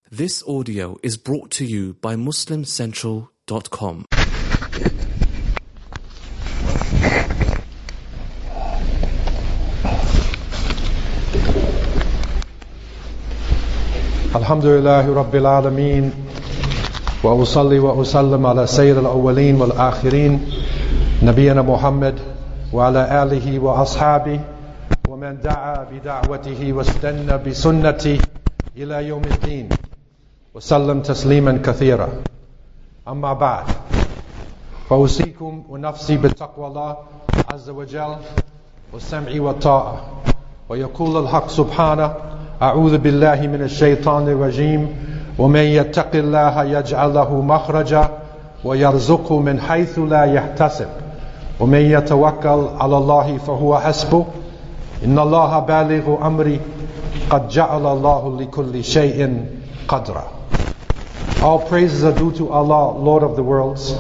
This audio is brought to you by MuslimCentral.com. Alhamdulillahi Rabbil Alameen wa usalli wa usallim ala Sayyid al-awwaleen wal akhirin Nabiyyina Muhammad wa ala alihi wa ashabihi wa man da'a bi da'watihi wa istanna bi sunnati ila yawmiddin wa sallam tasliman kathira. Amma ba'd, fa usikum wa nafsi bi taqwallah azza wa jal wa sam'i wa ta'a wa yaqul al-haq subhanahu أعوذ بالله من الشيطان الرجيم ومن يتق الله يجعل له مخرجا ويرزقه من حيث لا يحتسب ومن يتوكل على الله فهو حسبه إن الله بالغ أمري قد جعل الله لكل شيء قدرا. All praises are due to Allah, Lord of the worlds,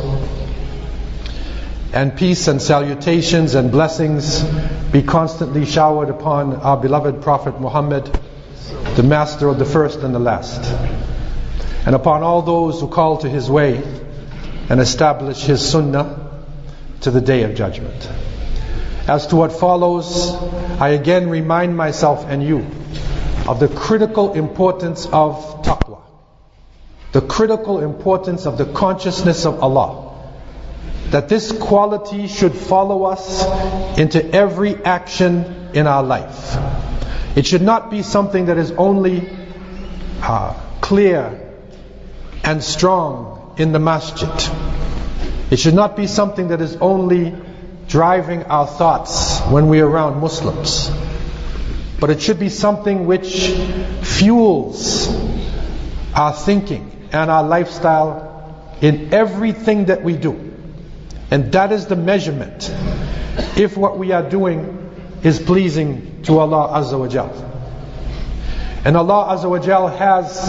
and peace and salutations and blessings be constantly showered upon our beloved Prophet Muhammad, the master of the first and the last, and upon all those who call to his way and establish his sunnah to the day of judgment. As to what follows, I again remind myself and you of the critical importance of taqwa, the critical importance of the consciousness of Allah, that this quality should follow us into every action in our life. It should not be something that is only clear and strong in the masjid. It should not be something that is only driving our thoughts when we are around Muslims. But it should be something which fuels our thinking and our lifestyle in everything that we do. And that is the measurement if what we are doing is pleasing to Allah Azza wa Jal. And Allah Azza wa Jal has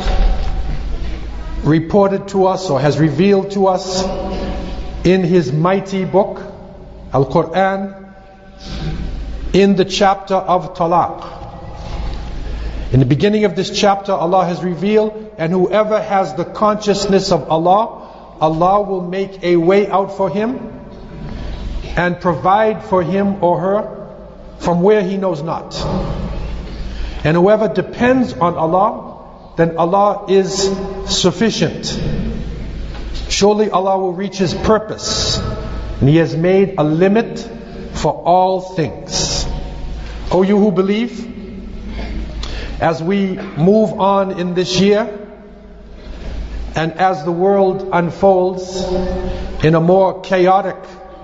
reported to us or has revealed to us in His mighty book, Al-Quran, in the chapter of Talaq. In the beginning of this chapter, Allah has revealed, and whoever has the consciousness of Allah, Allah will make a way out for him and provide for him or her from where he knows not. And whoever depends on Allah, then Allah is sufficient. Surely Allah will reach His purpose, and He has made a limit for all things. O you who believe, as we move on in this year, and as the world unfolds in a more chaotic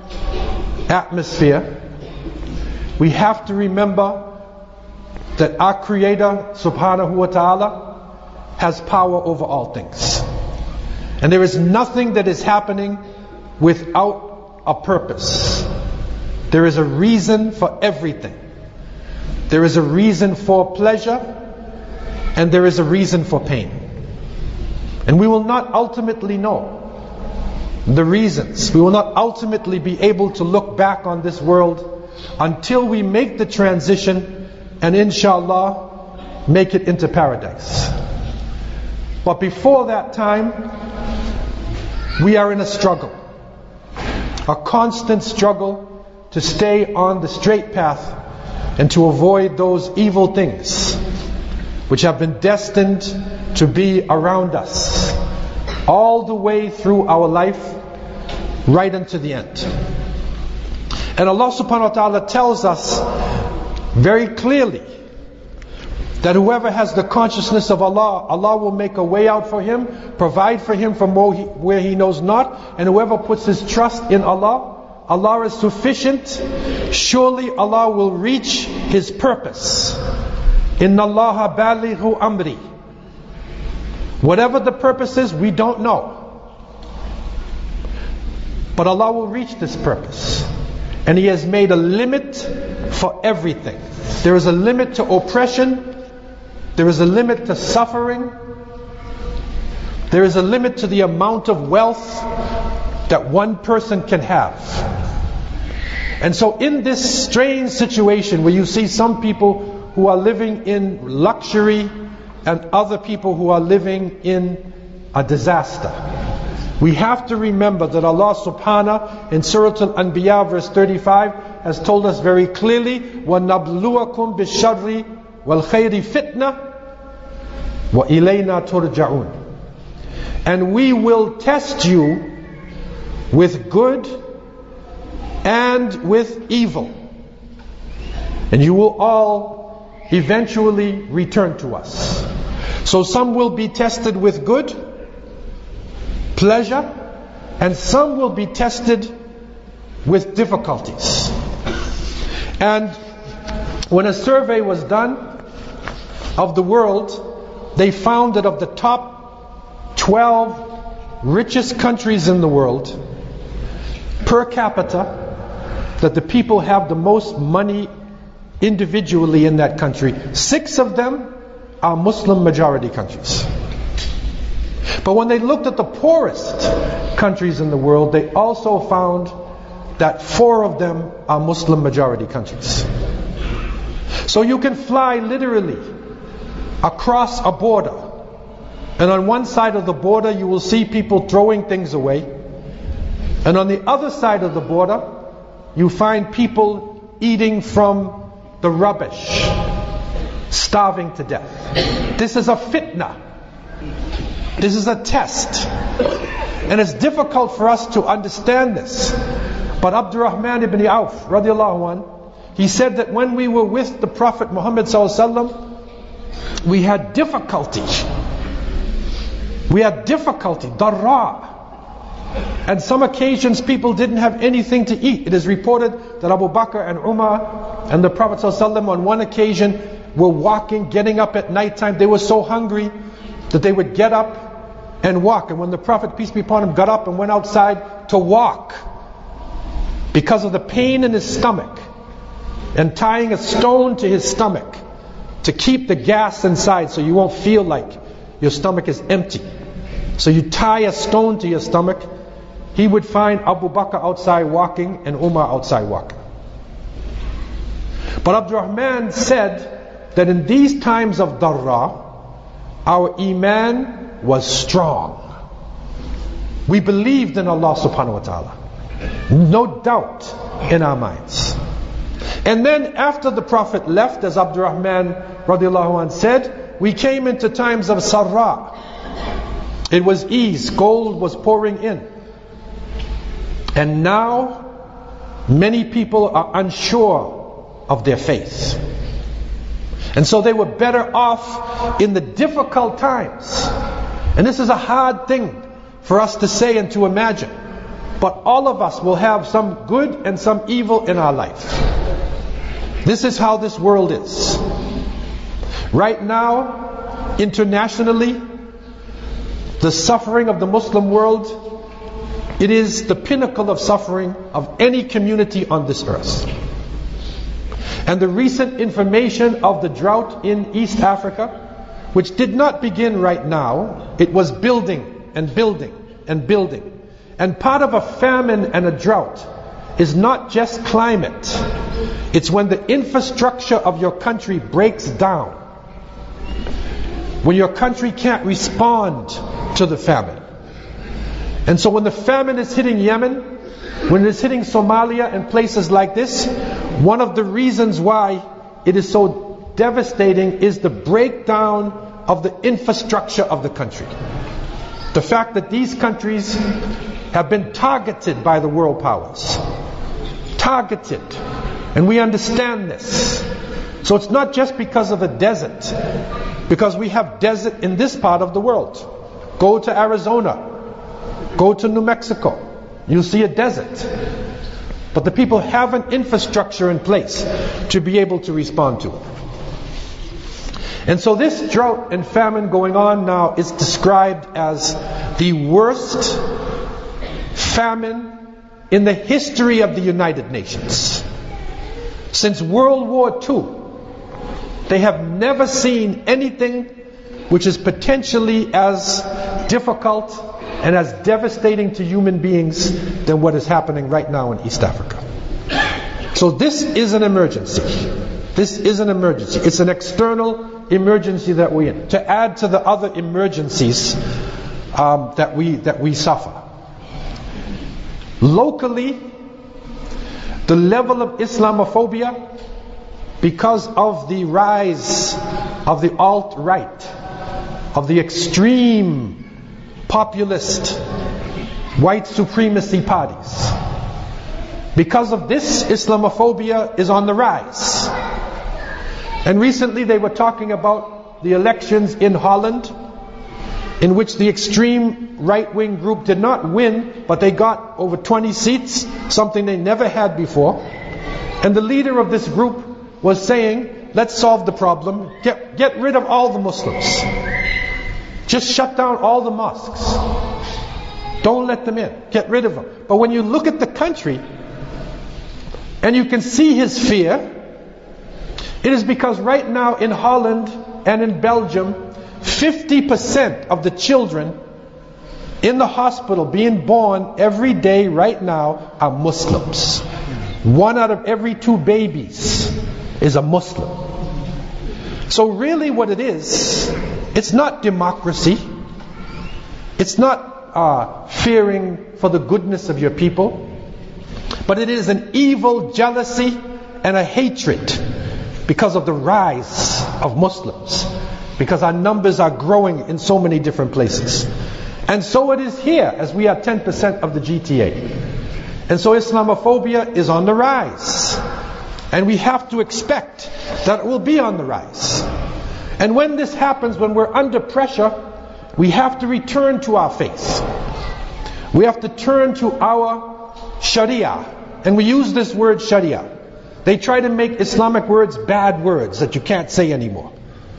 atmosphere, we have to remember that our Creator subhanahu wa ta'ala has power over all things. And there is nothing that is happening without a purpose. There is a reason for everything. There is a reason for pleasure, and there is a reason for pain. And we will not ultimately know the reasons. We will not ultimately be able to look back on this world until we make the transition and inshallah make it into paradise. But before that time, we are in a struggle, a constant struggle to stay on the straight path and to avoid those evil things which have been destined to be around us all the way through our life, right unto the end. And Allah subhanahu wa ta'ala tells us very clearly that whoever has the consciousness of Allah, Allah will make a way out for him, provide for him from where he knows not, and whoever puts his trust in Allah, Allah is sufficient. Surely Allah will reach His purpose. Inna Allaha balighu amri. Whatever the purpose is, we don't know. But Allah will reach this purpose. And He has made a limit for everything. There is a limit to oppression. There is a limit to suffering. There is a limit to the amount of wealth that one person can have. And so in this strange situation where you see some people who are living in luxury and other people who are living in a disaster. We have to remember that Allah subhanahu in Surah Al-Anbiya verse 35 has told us very clearly, وَنَبْلُوَكُمْ بِالشَّرِّ وَالْخَيْرِ فِتْنَةً وَإِلَيْنَا تُرْجَعُونَ. And we will test you with good and with evil. And you will all eventually return to us. So some will be tested with good, pleasure, and some will be tested with difficulties. And when a survey was done of the world, they found that of the top 12 richest countries in the world, per capita, that the people have the most money individually in that country. 6 of them are Muslim majority countries. But when they looked at the poorest countries in the world, they also found that 4 of them are Muslim majority countries. So you can fly literally across a border, and on one side of the border you will see people throwing things away, and on the other side of the border you find people eating from the rubbish, starving to death. This is a fitna. This is a test. And it's difficult for us to understand this. But Abdurrahman ibn Auf radiallahu anh, he said that when we were with the Prophet Muhammad sallallahu alaihi wasallam, we had difficulty. We had difficulty, darra. And some occasions people didn't have anything to eat. It is reported that Abu Bakr and Umar and the Prophet ﷺ on one occasion were walking, getting up at nighttime. They were so hungry that they would get up and walk. And when the Prophet, peace be upon him, got up and went outside to walk, because of the pain in his stomach, and tying a stone to his stomach to keep the gas inside so you won't feel like your stomach is empty. So you tie a stone to your stomach. He would find Abu Bakr outside walking and Umar outside walking. But Abdurrahman said that in these times of darra, our iman was strong. We believed in Allah subhanahu wa ta'ala. No doubt in our minds. And then after the Prophet left, as Abdurrahman radiallahu anh said, we came into times of sarra. It was ease, gold was pouring in. And now many people are unsure of their faith. And so they were better off in the difficult times. And this is a hard thing for us to say and to imagine. But all of us will have some good and some evil in our life. This is how this world is. Right now, internationally, the suffering of the Muslim world, it is the pinnacle of suffering of any community on this earth. And the recent information of the drought in East Africa, which did not begin right now, it was building and building and building. And part of a famine and a drought is not just climate. It's when the infrastructure of your country breaks down. When your country can't respond to the famine. And so when the famine is hitting Yemen, when it's hitting Somalia and places like this, one of the reasons why it is so devastating is the breakdown of the infrastructure of the country. The fact that these countries have been targeted by the world powers. Targeted. And we understand this. So it's not just because of the desert. Because we have desert in this part of the world. Go to Arizona. Go to New Mexico. You'll see a desert. But the people have an infrastructure in place to be able to respond to it. And so this drought and famine going on now is described as the worst famine in the history of the United Nations. Since World War II, they have never seen anything which is potentially as difficult and as devastating to human beings than what is happening right now in East Africa. So this is an emergency. This is an emergency. It's an external emergency that we're in, to add to the other emergencies that we suffer. Locally, the level of Islamophobia, because of the rise of the alt-right, of the extreme populist white supremacy parties, because of this, Islamophobia is on the rise. And recently they were talking about the elections in Holland, in which the extreme right-wing group did not win, but they got over 20 seats, something they never had before. And the leader of this group was saying, let's solve the problem, get rid of all the Muslims. Just shut down all the mosques. Don't let them in. Get rid of them. But when you look at the country, and you can see his fear, it is because right now in Holland and in Belgium, 50% of the children in the hospital being born every day right now are Muslims. 1 out of every 2 babies is a Muslim. So really what it is, it's not democracy. It's not fearing for the goodness of your people. But it is an evil jealousy and a hatred because of the rise of Muslims. Because our numbers are growing in so many different places. And so it is here, as we are 10% of the GTA. And so Islamophobia is on the rise. And we have to expect that it will be on the rise. And when this happens, when we're under pressure, we have to return to our faith. We have to turn to our Sharia. And we use this word Sharia. They try to make Islamic words bad words that you can't say anymore.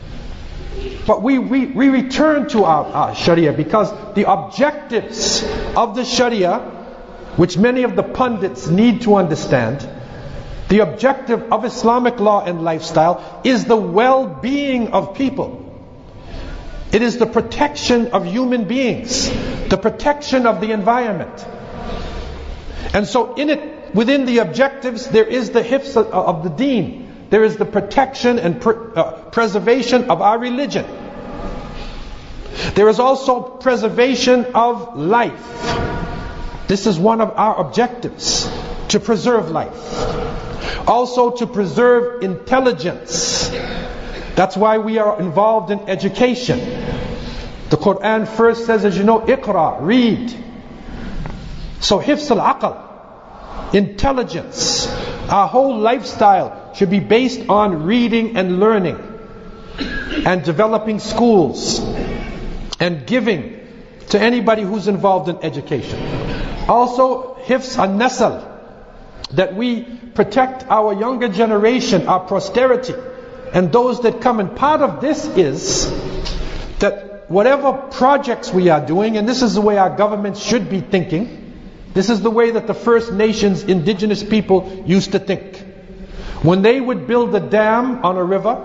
But we return to our Sharia because the objectives of the Sharia, which many of the pundits need to understand, the objective of Islamic law and lifestyle is the well-being of people. It is the protection of human beings, the protection of the environment. And so within the objectives, there is the hifz of the deen. There is the protection and preservation of our religion. There is also preservation of life. This is one of our objectives, to preserve life. Also to preserve intelligence. That's why we are involved in education. The Quran first says, as you know, Iqra, read. So hifz al-aql, intelligence. Our whole lifestyle should be based on reading and learning, and developing schools, and giving to anybody who's involved in education. Also, hifz an-nasl, that we protect our younger generation, our posterity, and those that come. And part of this is that whatever projects we are doing, and this is the way our government should be thinking, this is the way that the First Nations, indigenous people used to think. When they would build a dam on a river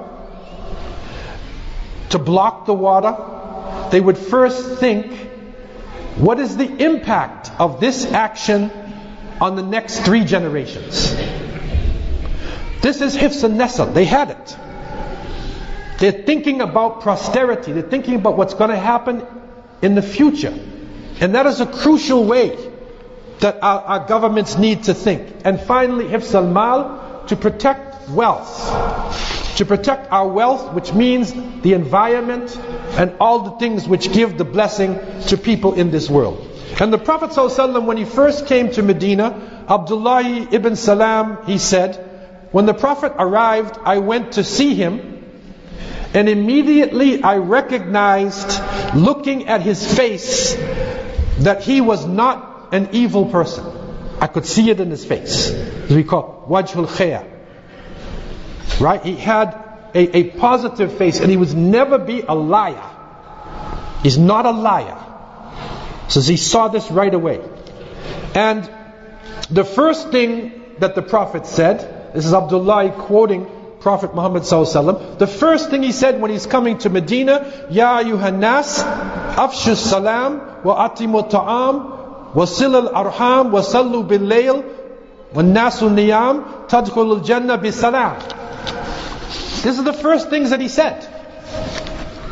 to block the water, they would first think, what is the impact of this action on the next 3 generations? This is hifz an-nasl. They had it. They're thinking about posterity. They're thinking about what's going to happen in the future. And that is a crucial way that our governments need to think. And finally, hifz al-mal, to protect wealth. To protect our wealth, which means the environment and all the things which give the blessing to people in this world. And the Prophet ﷺ, when he first came to Medina, Abdullah ibn Salam, he said, when the Prophet arrived, I went to see him, and immediately I recognized, looking at his face, that he was not an evil person. I could see it in his face. We call wajhul khair. Right? He had a positive face, and he would never be a liar. He's not a liar. So he saw this right away. And the first thing that the Prophet said, this is Abdullah quoting Prophet Muhammad ﷺ, the first thing he said when he's coming to Medina, Ya ayyuhan nas, afshu salam, wa atimu ta'am, وَصِلَ الْأَرْحَامِ وَصَلُّوا بِاللَّيْلِ وَالنَّاسُ النِّيَامِ تَدْخُلُ الْجَنَّةِ بِسَلَامٍ. This is the first things that he said.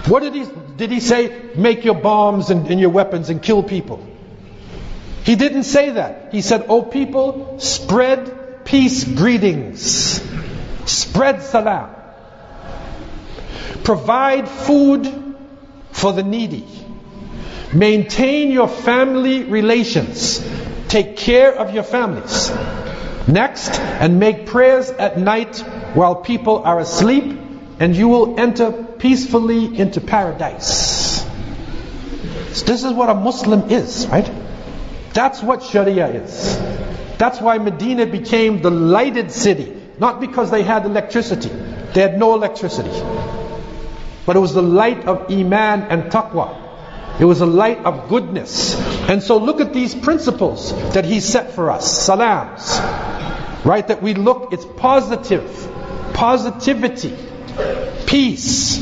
What did he say? Make your bombs and your weapons and kill people. He didn't say that. He said, "O people, spread peace greetings. Spread salam. Provide food for the needy. Maintain your family relations. Take care of your families. Next, and make prayers at night while people are asleep, and you will enter peacefully into paradise." So this is what a Muslim is, right? That's what Sharia is. That's why Medina became the lighted city. Not because they had electricity. They had no electricity. But it was the light of Iman and Taqwa. It was a light of goodness. And so look at these principles that he set for us. Salams. Right? That we look, it's positive. Positivity. Peace.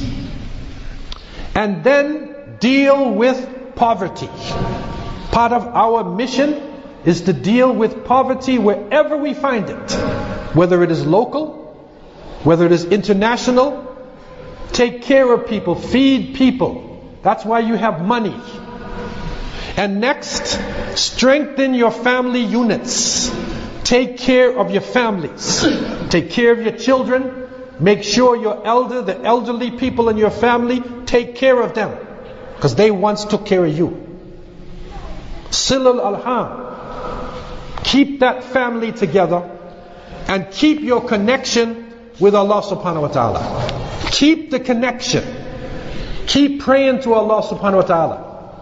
And then deal with poverty. Part of our mission is to deal with poverty wherever we find it. Whether it is local, whether it is international. Take care of people, feed people. That's why you have money. And next, strengthen your family units. Take care of your families. Take care of your children. Make sure the elderly people in your family, take care of them. Because they once took care of you. Silul Alham. Keep that family together and keep your connection with Allah subhanahu wa ta'ala. Keep the connection. Keep praying to Allah subhanahu wa ta'ala.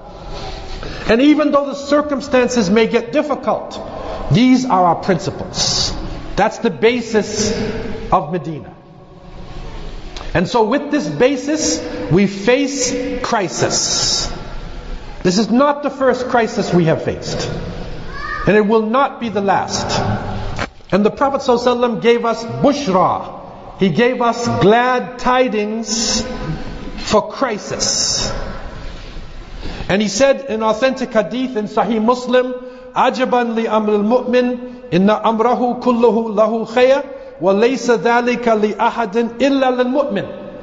And even though the circumstances may get difficult, these are our principles. That's the basis of Medina. And so with this basis, we face crisis. This is not the first crisis we have faced. And it will not be the last. And the Prophet ﷺ gave us bushra. He gave us glad tidings for crisis. And he said in authentic hadith in Sahih Muslim, "Ajaban li amril mu'min, inna amrahu kulluhu lahu khayr, wa laysa dhalika li ahadin illa lil mu'min.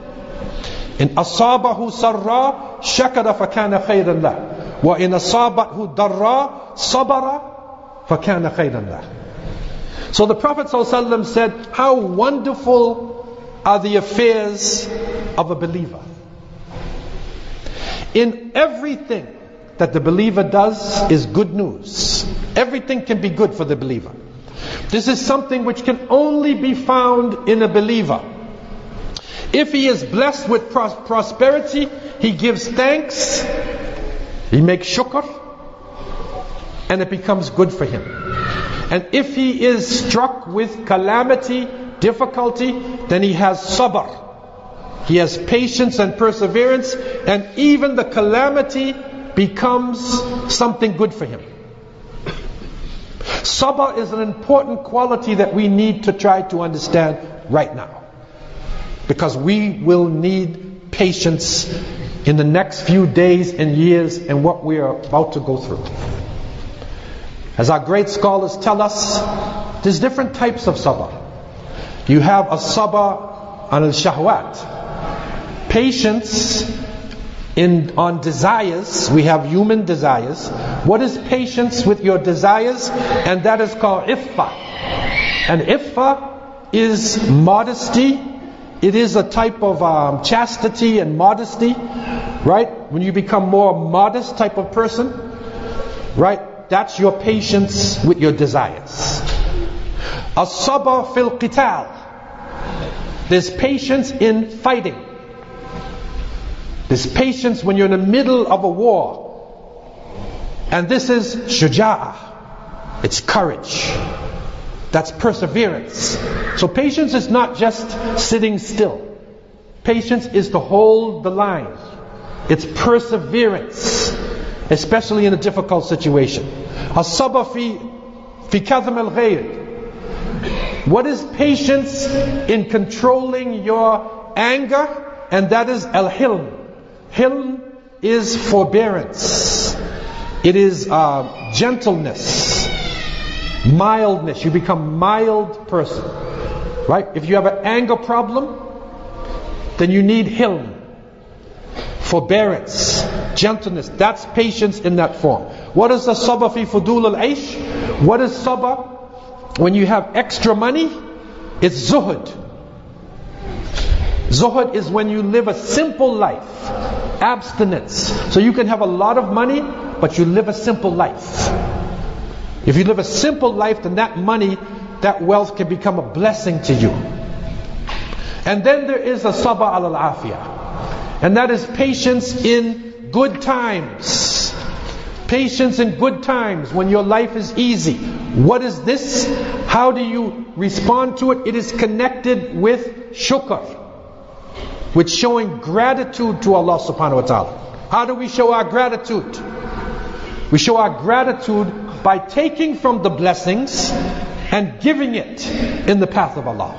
In asabahu sarra, shakara fakana khayran lah. Wa in asabahu darra, sabara fakana khayran lah." So the Prophet ﷺ said, how wonderful are the affairs of a believer. In everything that the believer does is good news. Everything can be good for the believer. This is something which can only be found in a believer. If he is blessed with prosperity, he gives thanks, he makes shukr, and it becomes good for him. And if he is struck with calamity, difficulty, then he has sabr. He has patience and perseverance, and even the calamity becomes something good for him. Sabr is an important quality that we need to try to understand right now. Because we will need patience in the next few days and years and what we are about to go through. As our great scholars tell us, there's different types of sabr. You have a sabr on al-shahwat. Patience on desires. We have human desires. What is patience with your desires? And that is called iffa. And iffa is modesty. It is a type of chastity and modesty. Right? When you become more modest type of person. Right? That's your patience with your desires. As-sabr fil qital. There's patience in fighting. There's patience when you're in the middle of a war. And this is shuja'ah. It's courage. That's perseverance. So patience is not just sitting still. Patience is to hold the line. It's perseverance. Especially in a difficult situation. As-sabr fi kadham al-ghayr. What is patience in controlling your anger? And that is al-hilm. Hilm is forbearance. It is gentleness, mildness. You become mild person. Right? If you have an anger problem, then you need hilm. forbearance, gentleness. That's patience in that form. What is the sabr fi fudul al-aish? What is sabr when you have extra money? It's zuhud. Zuhud is when you live a simple life, abstinence. So you can have a lot of money, but you live a simple life. If you live a simple life, then that money, that wealth can become a blessing to you. And then there is a sabr al-afiyah. And that is patience in good times. Patience in good times when your life is easy. What is this? How do you respond to it? It is connected with shukr, with showing gratitude to Allah subhanahu wa ta'ala. How do we show our gratitude? We show our gratitude by taking from the blessings and giving it in the path of Allah.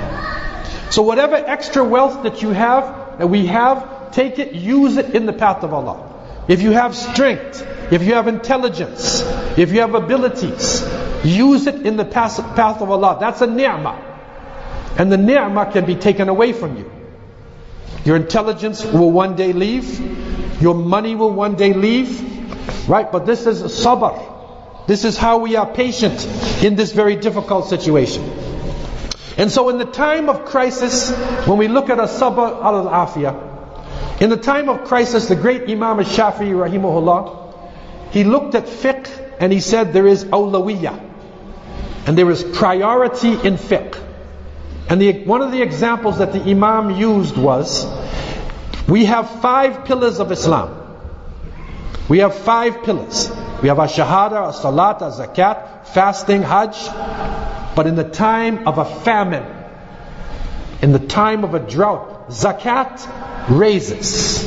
So whatever extra wealth that you have, that we have, take it, use it in the path of Allah. If you have strength, if you have intelligence, if you have abilities, use it in the path of Allah. That's a ni'mah. And the ni'mah can be taken away from you. Your intelligence will one day leave. Your money will one day leave. Right? But this is sabr. This is how we are patient in this very difficult situation. And so in the time of crisis, when we look at a sabr al-afiyah, in the time of crisis, the great Imam al-Shafi'i rahimahullah, he looked at fiqh and he said there is awlawiyah. And there is priority in fiqh. And one of the examples that the Imam used was, we have 5 pillars of Islam. We have 5 pillars. We have our shahada, our salat, our zakat, fasting, hajj. But in the time of a famine, in the time of a drought, zakat raises.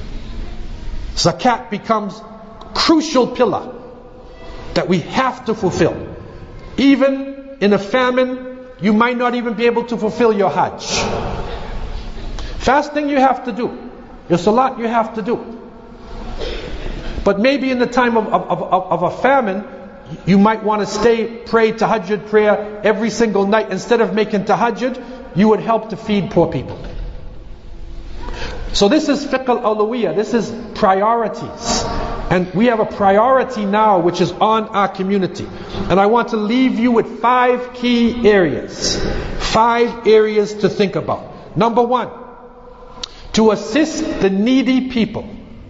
Zakat becomes a crucial pillar that we have to fulfill. Even in a famine, you might not even be able to fulfill your hajj. Fasting you have to do. Your salat you have to do. But maybe in the time of a famine, you might want to pray tahajjud prayer every single night. Instead of making tahajjud, you would help to feed poor people. So this is fiqh al-awlawiyah. This is priorities. And we have a priority now which is on our community. And I want to leave you with 5 key areas. 5 areas to think about. Number 1, to assist the needy people.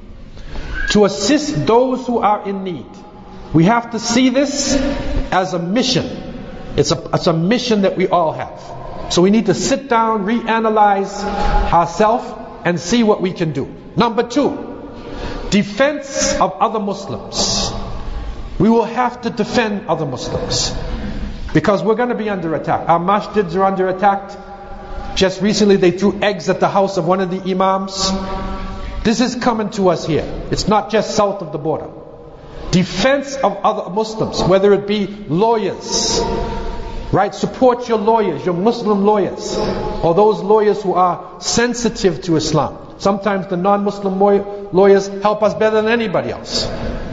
To assist those who are in need. We have to see this as a mission. It's a mission that we all have. So we need to sit down, reanalyze ourselves, and see what we can do. Number 2, defense of other Muslims. We will have to defend other Muslims. Because we're going to be under attack. Our masjids are under attack. Just recently they threw eggs at the house of one of the imams. This is coming to us here. It's not just south of the border. Defense of other Muslims, whether it be lawyers, right? Support your lawyers, your Muslim lawyers, or those lawyers who are sensitive to Islam. Sometimes the non-Muslim lawyers help us better than anybody else.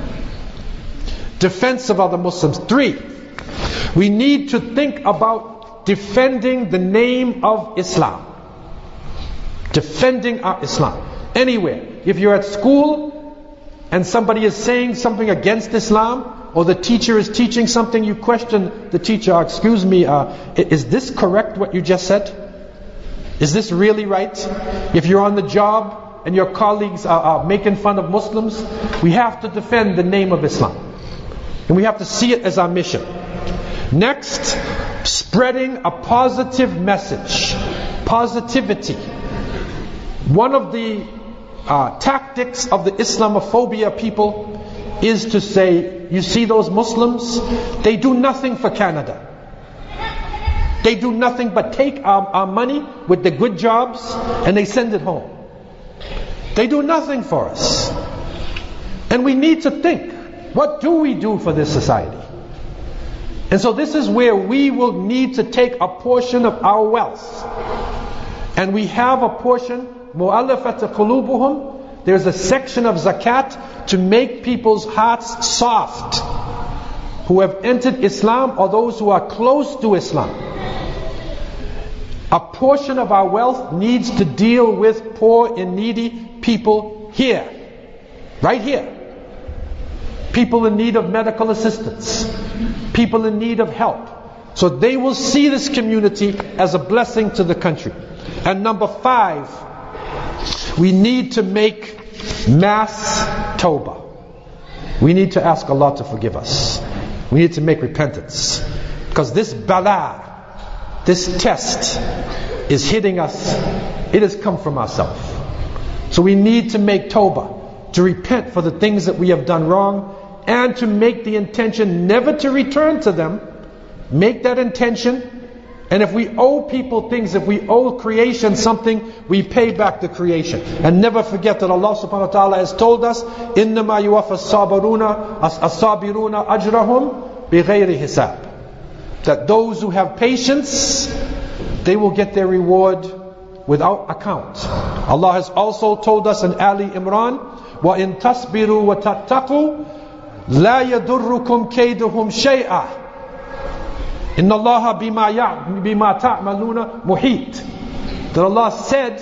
Defense of other Muslims. 3, we need to think about defending the name of Islam. Defending our Islam. Anywhere. If you're at school and somebody is saying something against Islam, or the teacher is teaching something, you question the teacher, excuse me, is this correct what you just said? Is this really right? If you're on the job and your colleagues are making fun of Muslims, we have to defend the name of Islam. And we have to see it as our mission. Next, spreading a positive message. Positivity. One of the tactics of the Islamophobia people is to say, you see those Muslims, they do nothing for Canada. They do nothing but take our money with the good jobs and they send it home. They do nothing for us. And we need to think, what do we do for this society? And so this is where we will need to take a portion of our wealth. And we have a portion, مُؤَلَّفَةَ قُلُوبُهُمْ. There's a section of zakat to make people's hearts soft, who have entered Islam or those who are close to Islam. A portion of our wealth needs to deal with poor and needy people here, right here. People in need of medical assistance, people in need of help. So they will see this community as a blessing to the country. And number 5, we need to make mass tawbah. We need to ask Allah to forgive us. We need to make repentance. Because this bala, this test is hitting us. It has come from ourselves. So we need to make tawbah, to repent for the things that we have done wrong, and to make the intention never to return to them. Make that intention. And if we owe people things, if we owe creation something, we pay back the creation. And never forget that Allah subhanahu wa ta'ala has told us, إِنَّمَا يُوَفَّى الصَّابِرُونَ أَجْرَهُمْ بِغَيْرِ حِسَابٍ. That those who have patience, they will get their reward without account. Allah has also told us in Ali Imran, وَإِن تَصْبِرُوا وَتَتَّقُوا لَا يَضُرُّكُمْ كَيْدُهُمْ شَيْئًا إِنَّ اللَّهَ بِمَا تَعْمَلُونَ مُحِيطٌ. That Allah said,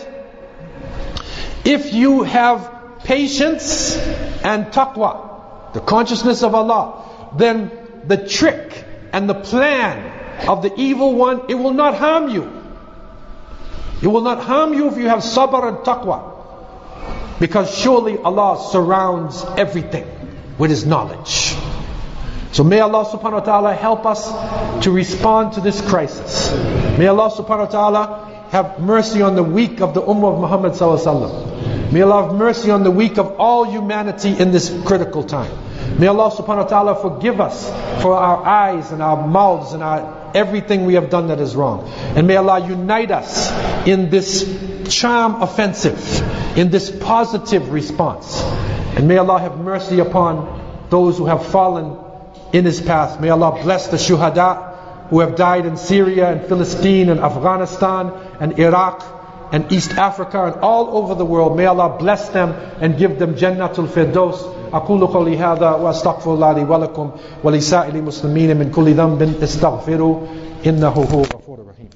if you have patience and taqwa, the consciousness of Allah, then the trick and the plan of the evil one, it will not harm you. It will not harm you if you have sabr and taqwa. Because surely Allah surrounds everything with His knowledge. So may Allah subhanahu wa ta'ala help us to respond to this crisis. May Allah subhanahu wa ta'ala have mercy on the weak of the ummah of Muhammad sallallahu alaihi wasallam. May Allah have mercy on the weak of all humanity in this critical time. May Allah subhanahu wa ta'ala forgive us for our eyes and our mouths and our everything we have done that is wrong. And may Allah unite us in this charm offensive, in this positive response. And may Allah have mercy upon those who have fallen in His path. May Allah bless the shuhada who have died in Syria and Palestine and Afghanistan and Iraq and East Africa and all over the world. May Allah bless them and give them Jannatul Firdaus. أقول قولي هذا وأستغفر الله لي ولكم ولسائر المسلمين من كل ذنب استغفروا إنه هو الغفور الرحيم.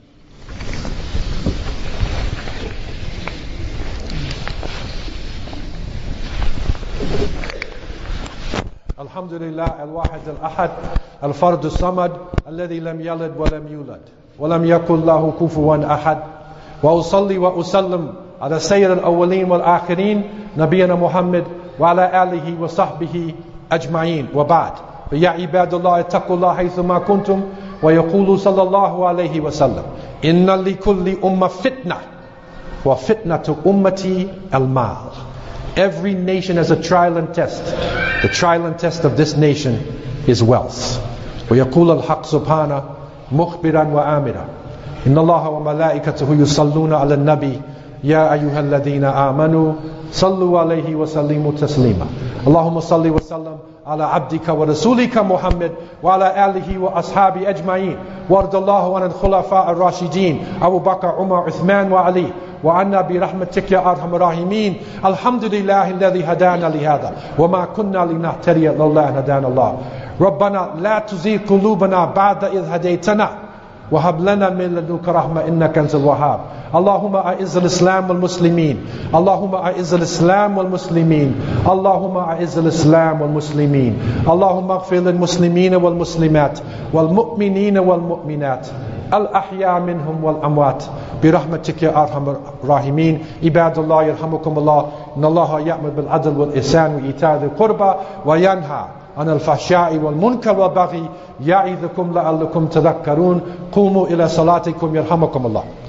الحمد لله الواحد الأحد الفرد الصمد الذي لم يلد ولم يولد ولم يكن له كفوا أحد وأصلي وأسلم على سيد الأولين والآخرين نبينا محمد وعلى آله وصحبه أجمعين وبعد. فيا عباد الله اتقوا الله حيثما كنتم ويقول صلى الله عليه وسلم إن لكل أمة فتنة وفتنة أمتي المال. Every nation has a trial and test. The trial and test of this nation is wealth. ويقول الحق سبحانه مخبرا وآمرا إن الله وملائكته يصلون على النبي يا أيها الذين آمنوا صلوا عليه وسلموا تسليما. اللهم صل وسلم على عبدك ورسولك محمد وعلى آله وأصحابه أجمعين وارض الله عن الخلفاء الراشدين أبو بكر عمر عثمان وعلي وعنا برحمتك يا أرحم الراحمين. الحمد لله الذي هدانا لهذا وما كنا لنهتدي لولا أن هدانا الله. ربنا لا تزغ قلوبنا بعد إذ هديتنا وهب لنا من لدنك رحمة إنك أنت الوهاب. اللهم أعز الإسلام والمسلمين. اللهم أعز الإسلام والمسلمين. اللهم أعز الإسلام والمسلمين. اللهم اغفر للمسلمين والمسلمات والمؤمنين والمؤمنات الأحياء منهم والأموات برحمتك يا أرحم الراحمين. عباد الله يرحمكم الله. إن الله يأمر بالعدل والإحسان وإيتاء ذي القربى وينهى عن الفحشاء والمنكر والبغي يعظكم لعلكم تذكرون. قوموا إلى صلاتكم يرحمكم الله.